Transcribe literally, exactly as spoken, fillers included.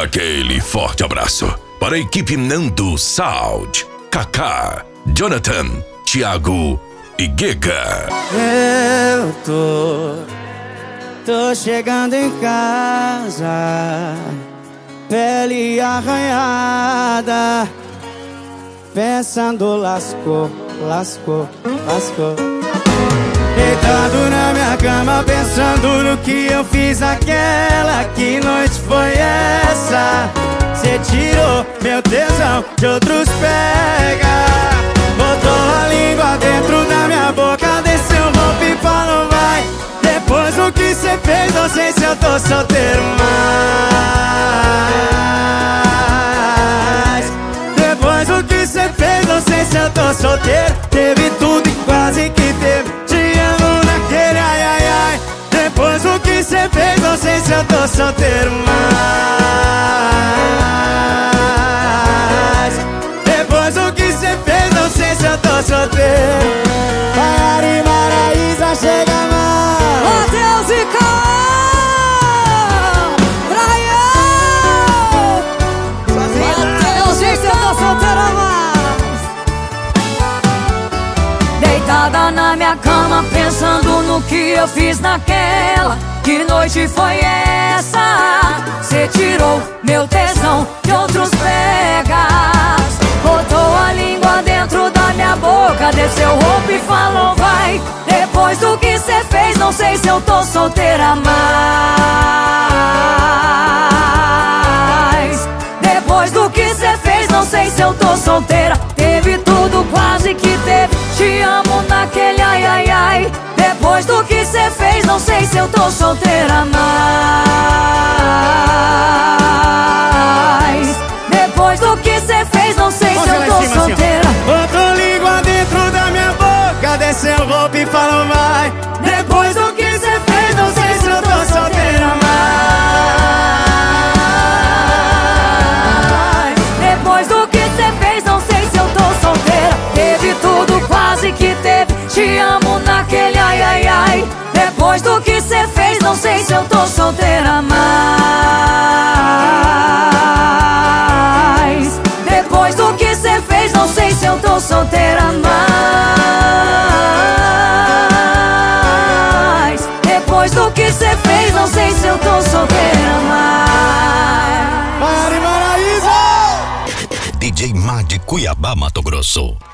Aquele forte abraço para a equipe Nando Sound, Kaká, Jonathan, Thiago e Giga. Eu tô, tô chegando em casa, pele arranhada, pensando lascou, lascou, lascou. Deitado na minha cama, pensando no que eu fiz naquela. Que noite foi essa? Cê tirou meu tesão, de outros pega. Botou a língua dentro da minha boca, desceu o roupa e falou vai. Depois do que cê fez, não sei se eu tô solteiro mais. Depois do que cê fez, não sei se eu tô solteiro. Teve tudo e quase que teve. Te amo naquele ai ai ai. Depois do que cê fez, não sei se eu tô solteiro mais. Depois do que cê fez, não sei se eu tô solteiro. Maiara e Maraísa, chega mais. Matheus e Cauã, Brian. Matheus e Cauã, solteira mais. Deitada na minha cama, pensando no que eu fiz naquela. Que noite foi essa? Cê tirou meu tesão de outros pegas. Botou a língua dentro da minha boca, desceu roupa e falou vai. Depois do que cê fez, não sei se eu tô solteira mais. Depois do que cê fez, não sei se eu tô solteira. Teve tudo, quase que teve. Te amo naquele ai ai ai. Depois do que cê fez, não sei se eu tô solteira mais. Depois do que cê fez, não sei se eu tô solteira. Botou língua dentro da minha boca, desceu roupa e falou vai. Depois do que cê fez, não sei se eu tô solteira mais. Depois do que cê fez, não sei se eu tô solteira. Teve tudo, quase que teve. Te amo naquele ai ai ai. Depois do que cê fez, não sei se eu tô solteira mais. Depois do que cê fez, não sei se eu tô solteira mais. Depois do que cê fez, não sei se eu tô solteira mais. Maiara e Maraísa. D J Má de Cuiabá, Mato Grosso.